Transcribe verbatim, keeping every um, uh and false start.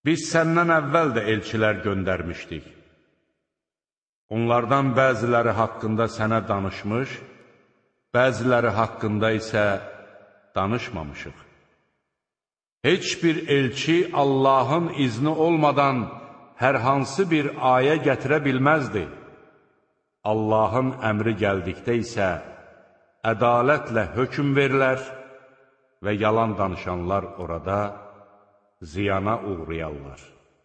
Biz səndən əvvəl də elçilər göndərmişdik. Onlardan bəziləri haqqında sənə danışmış, bəziləri haqqında isə danışmamışıq. Heç bir elçi Allahın izni olmadan hər hansı bir ayə gətirə bilməzdi. Allahın əmri gəldikdə isə ədalətlə hökm verilər və yalan danışanlar orada ziyana uğrayarlar.